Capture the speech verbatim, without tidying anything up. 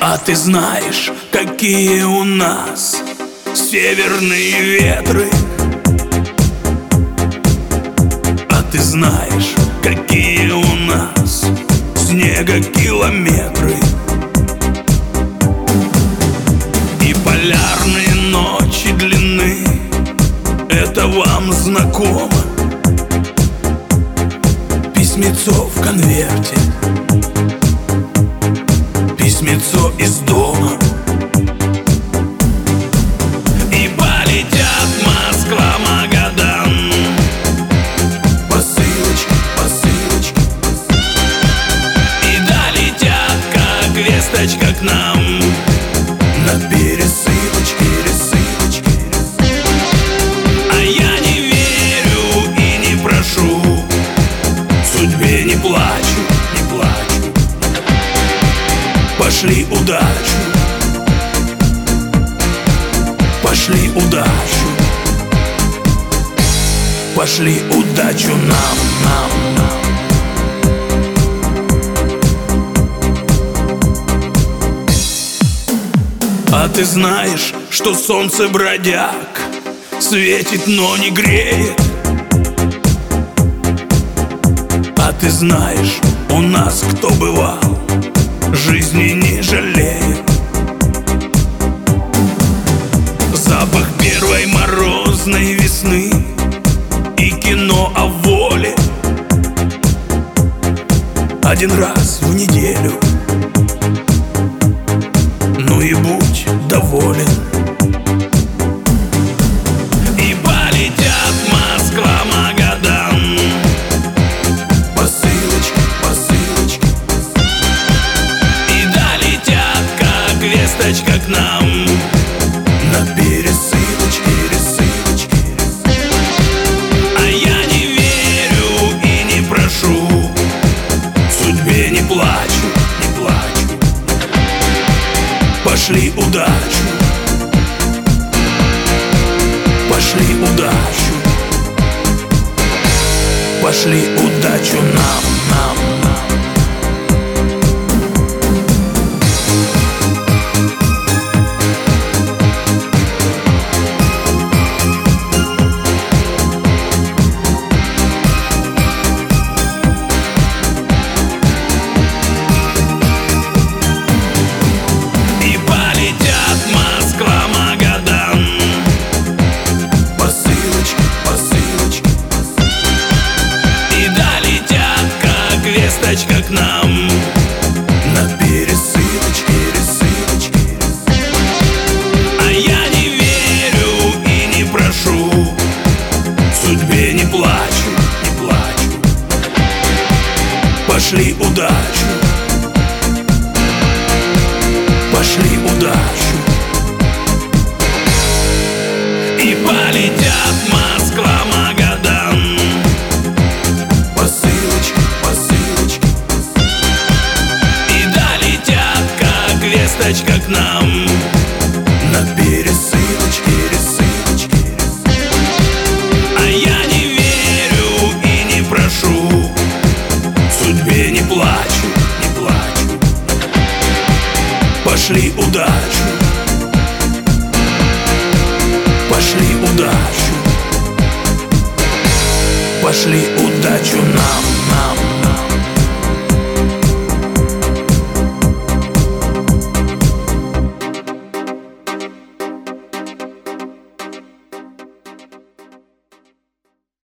А ты знаешь, какие у нас северные ветры? А ты знаешь, какие у нас снегокилометры? И полярные ночи длинны, это вам знакомо? Письмецо в конверте, письмецо из дома. И полетят Москва, Магадан, посылочки, посылочки. И долетят, как весточка, к нам на пересылочке, пересылочке. А я не верю и не прошу, судьбе не плачу, не плачу. Пошли удачу, пошли удачу, пошли удачу нам, нам, нам. А ты знаешь, что солнце бродяг светит, но не греет? А ты знаешь, у нас кто бывал, жизни не жалеет. Запах первой морозной весны и кино о воле. Один раз в неделю, ну и будь доволен. И полетят Москва, Магадан, посылочки, посылочки. И долетят, как весточка, к нам на пересылочке, пересылочке. А я не верю и не прошу, судьбе не плачу, не плачу. Пошли удачу, пошли удачу, пошли удачу нам, нам, нам. Весточка к нам на пересылочке, пересылочке. А я не верю и не прошу, судьбе не плачу, не плачу. Пошли удачу, пошли удачу. И полетят Москва, Магадан, посылочки, посылочки. И долетят, как весточка, к нам на пересылочке, пересылочке. А я не верю и не прошу, судьбе не плачу, не плачу. Пошли удачу, пошли удачу, пошли удачу нам, нам.